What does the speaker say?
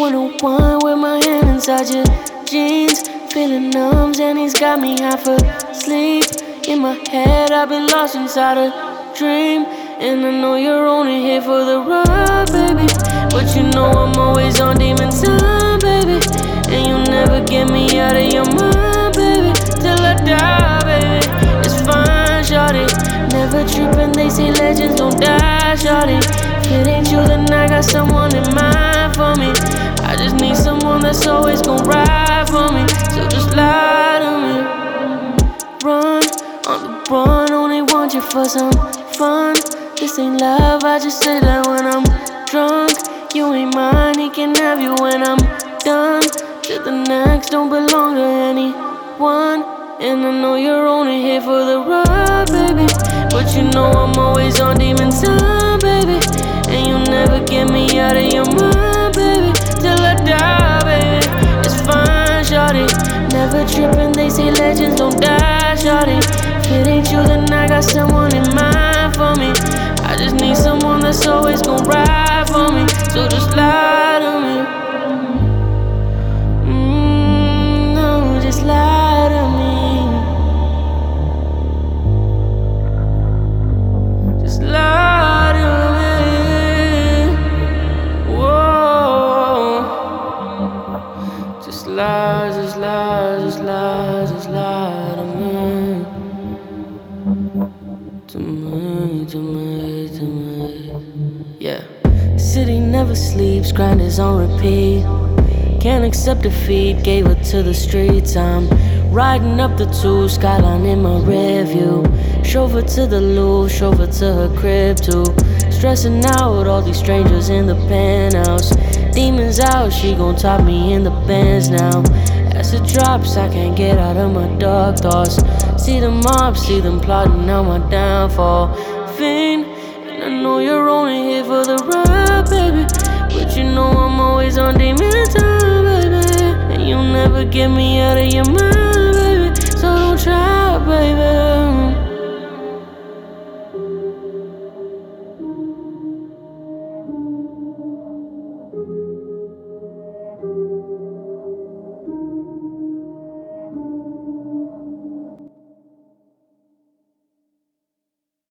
101 with my hand inside your jeans. Feeling numb and he's got me half asleep. In my head I've been lost inside a dream. And I know you're only here for the ride, baby. But you know I'm always on demon time, baby. And you'll never get me out of your mind, baby. Till I die, baby. It's fine, shawty. Never trippin', they say legends don't die, shawty. If it ain't you, then I got someone in mind for me. I just need someone that's always gon' ride for me. So just lie to me. Run, on the run, only want you for some fun. This ain't love, I just say that when I'm drunk. You ain't mine, he can have you when I'm done. Till the next don't belong to anyone. And I know you're only here for the ride, baby. But you know I'm always on demon time, baby. And you'll never get me out of your mind, baby. Till I die, baby. It's fine, shawty. Never trippin', they say legends don't die, shawty. If it ain't you, then I got someone in mind for me. I just need someone that's always gon' ride for me. So just lie to me. No, just lie to me. Just lie to me. Whoa. Just lie, just lie, just lie, just lie to me. To me, to me, to me. Yeah. City never sleeps, grind is on repeat. Can't accept defeat, gave her to the streets. I'm riding up the 2, skyline in my rear view. Chauffeur to the Louvre, chauffeur to her crib too. Stressing out, all these strangers in the penthouse. Demons out, she gon' top me in the Benz now. As it drops, I can't get out of my dark thoughts. See them up, see them plotting out my downfall. Fiend, and I know you're only here for the ride, baby. But you know I'm always on demon time, baby. And you'll never get me out of your mind.